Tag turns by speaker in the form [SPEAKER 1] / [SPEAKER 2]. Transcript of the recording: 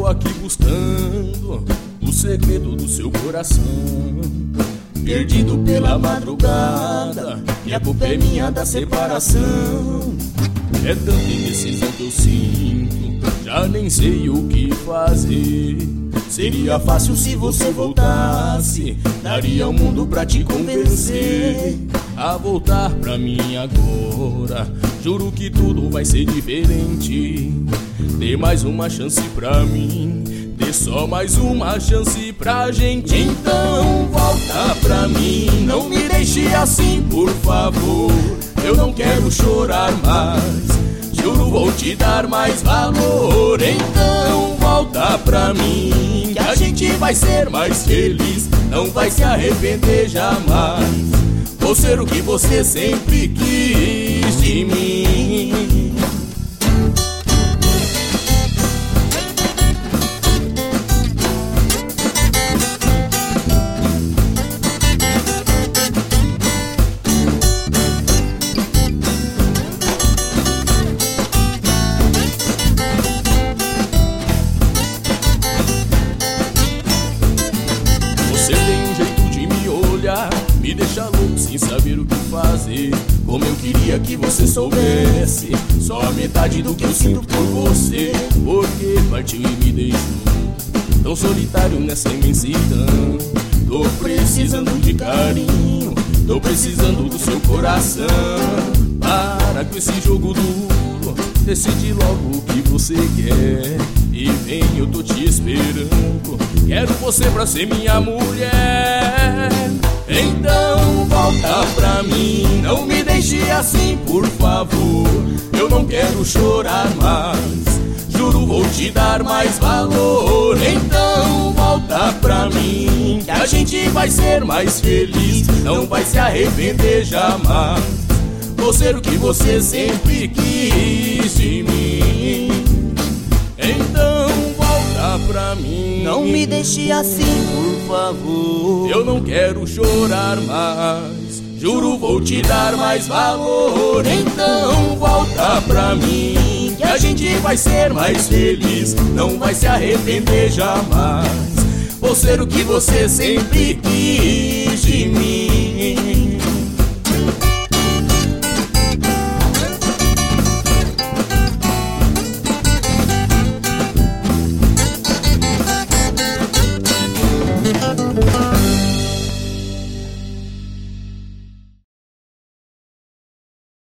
[SPEAKER 1] aqui buscando o segredo do seu coração, perdido pela madrugada, e a culpa é minha da separação. É tanta indecisão que eu sinto, já nem sei o que fazer. Seria fácil se você voltasse, daria o mundo pra te convencer a voltar pra mim agora. Juro que tudo vai ser diferente. Dê mais uma chance pra mim, dê só mais uma chance pra gente. Então volta pra mim, não me deixe assim, por favor. Eu não quero chorar mais, juro vou te dar mais valor. Então volta pra mim, que a gente vai ser mais feliz, não vai se arrepender jamais. Vou ser o que você sempre quis de mim. Você tem um jeito de me olhar, me deixa louco sem saber o que fazer. Como eu queria que você soubesse só a metade do que eu sinto por você. Porque partiu e me deixou tão solitário nessa imensidão. Tô precisando de carinho, tô precisando do seu coração. Para com esse jogo duro, decide logo o que você quer e vem, eu tô te esperando. Quero você pra ser minha mulher. Então volta pra mim, não me deixe assim, por favor. Eu não quero chorar mais, juro vou te dar mais valor. Então volta pra mim, que a gente vai ser mais feliz, não vai se arrepender jamais. Vou ser o que você sempre quis de mim. Então volta pra mim,
[SPEAKER 2] não me deixe assim, por favor.
[SPEAKER 1] Eu não quero chorar mais, juro vou te dar mais valor. Então volta pra mim, que a gente vai ser mais feliz, não vai se arrepender jamais. Vou ser o que você sempre quis de mim.